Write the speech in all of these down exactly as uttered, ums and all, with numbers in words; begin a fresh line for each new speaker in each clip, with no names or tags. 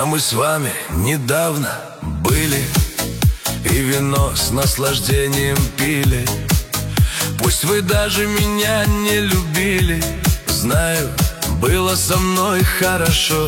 А мы с вами недавно были и вино с наслаждением пили. Пусть вы даже меня не любили, знаю, было со мной хорошо.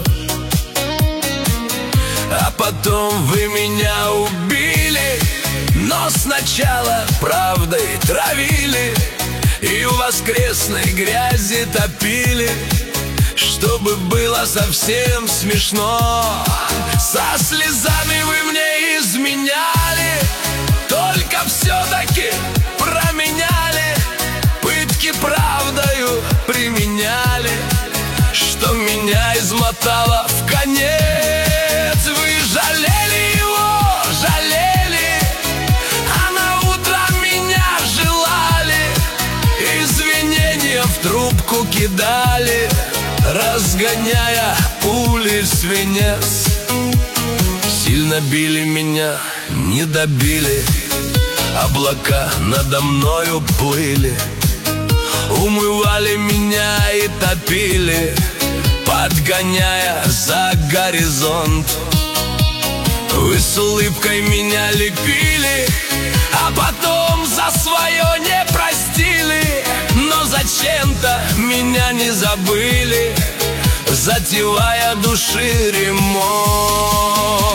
А потом вы меня убили, но сначала правдой травили и в воскресной грязи топили, чтобы было совсем смешно. Со слезами вы мне изменяли, только все-таки променяли, пытки правдою применяли, что меня измотало в конец. Вы жалели его, жалели, а на утро меня желали, извинения в трубку кидали, разгоняя пули свинец. Сильно били меня, не добили, облака надо мною плыли, умывали меня и топили, подгоняя за горизонт. Вы с улыбкой меня лепили, а потом за свое не простили, но зачем-то меня не забыли, затевая души ремонт.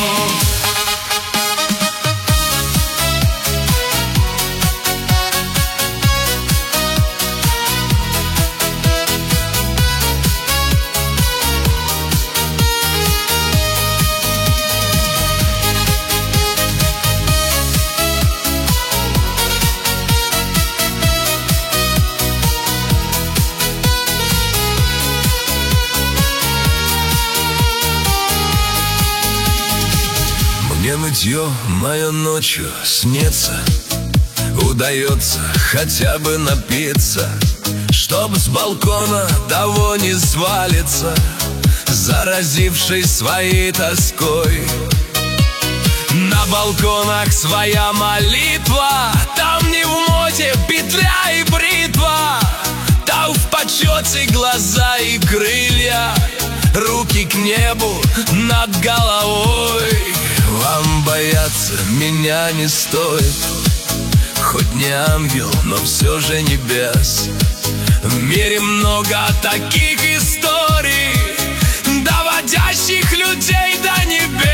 Мне нытье мое ночью снится, удается хотя бы напиться, чтоб с балкона того не свалится, заразивший своей тоской. На балконах своя молитва, там не в моде петля и бритва, там в почете глаза и крылья, руки к небу над головой. Вам бояться меня не стоит, хоть не ангел, но все же небес. В мире много таких историй, доводящих людей до небес.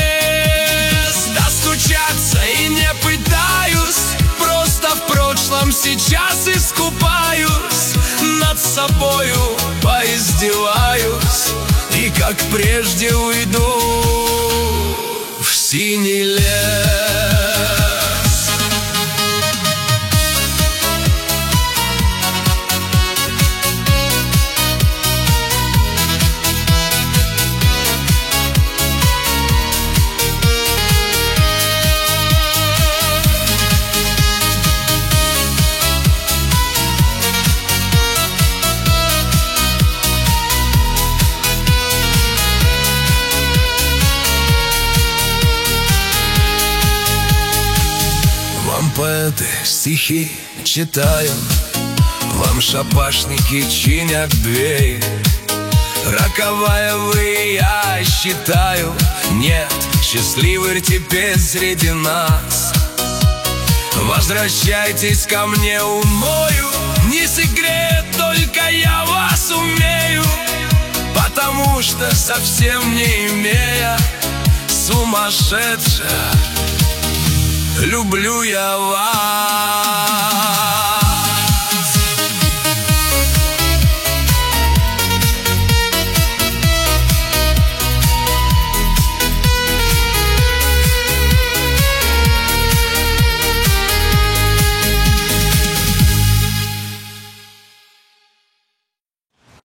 Достучаться и не пытаюсь, просто в прошлом сейчас искупаюсь, над собою поиздеваюсь и как прежде уйду в синий лес. Поэты стихи читаю, вам шапашники чинят дверь. Роковая вы, я считаю, нет, счастливый теперь среди нас. Возвращайтесь ко мне, умою, не секрет, только я вас умею, потому что совсем не имея, сумасшедшая, люблю я вас.